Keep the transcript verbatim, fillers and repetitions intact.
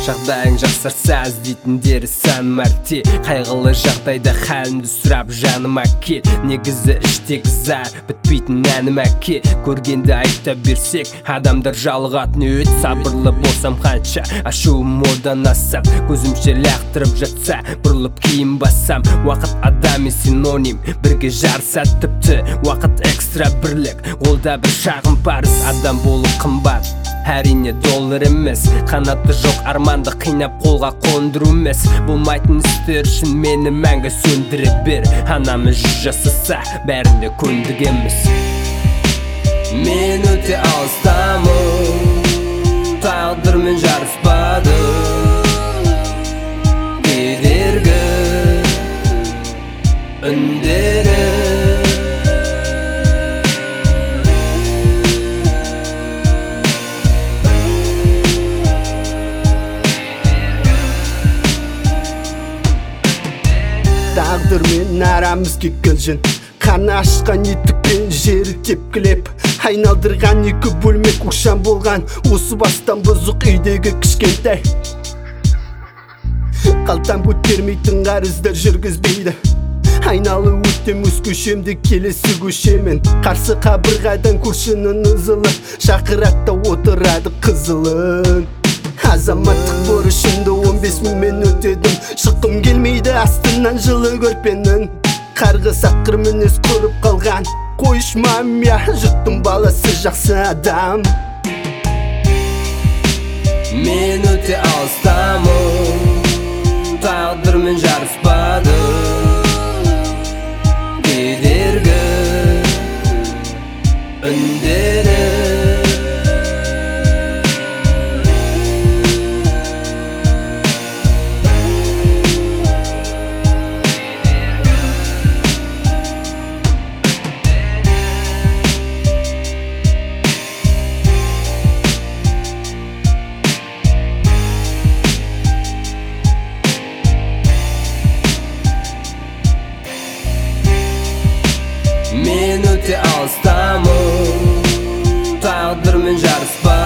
жағдайың жақсарса іздейтіндері сан мәрте. Қайғылы жағдайда халімді сұрап жаныма кел. Негізі іштегі зар бітпейтін әнім әке. Көргенді айта берсек адамдар жалығатын өт. Сабырлы болсам қанша ашуым одан асам. Көзімше лақтырып жатса бұрылып кейін басам. Уақыт адами синоним, бірге жарса тіпті. Уақыт экстра бірлік, қолда бір шағын парыз. Адам болу қымбат, әрине доллар емес. Қанаты жоқ арманды қинап қолға қондыру емес. Болмайтын істер үшін мені мәңгі сөндіре бер. Анамыз жүз жасаса бәріне көндік емес. Мен өте алыстамын, тағдырмен жарыспадым. Кедергі үндері тағдырмен арамыз кикілжін. Қаны ашқан етікпен жері тепкілеп, айналдырған екі бөлмек оқшам болған. Осы бастан бұзық үйдегі кішкентай қалтам көтермейтін қарыздар жүргізбейді. Айналы өттем өз көшемді келесі көшемен. Қарсы қабырғадан көршінің ызылы шақыратта отырады қызылын. Азаматтық борышымды он бес мыңмен өтедім. Шыққым келмейді астынан жылы көрпенің. Қарғыс ақыр мінез көріп қалған қойышмам я, жұрттың баласы жақсы адам. Мен өте алыстамын, тағдырмен жарыспадым. Кедергі үндері Мен өте алыстамын, тағдырмен жарыспадым.